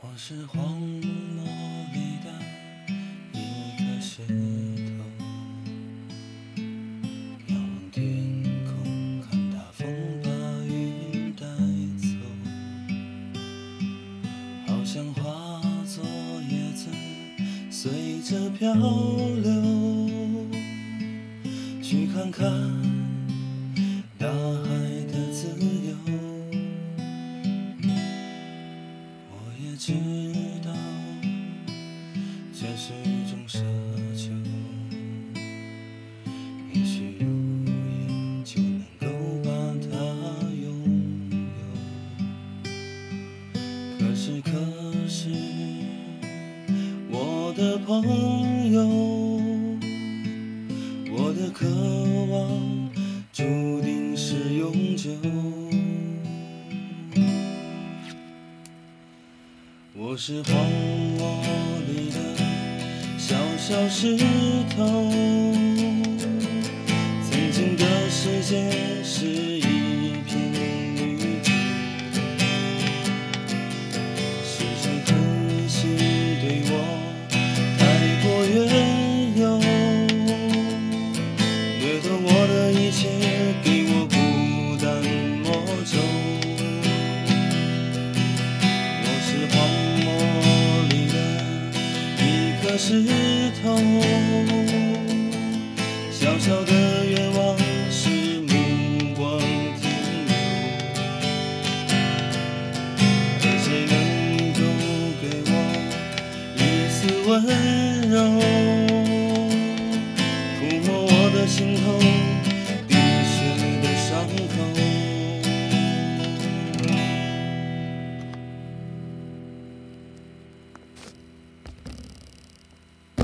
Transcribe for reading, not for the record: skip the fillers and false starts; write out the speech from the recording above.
是荒漠里的一颗石头，仰望天空，看大风把云带走，好像化作叶子随着漂流，去看看大海的自由。我也知道这是种奢求，也许如愿就能够把它拥有。可是，我的朋友，我的渴望注定是永久。我是荒漠里的小小石头，曾经的世界是一片绿洲，是谁狠心对我太过怨尤，掠夺我的一切，给我孤单魔咒。我是荒石头，小小的愿望是目光停留，而谁能够给我一丝温柔？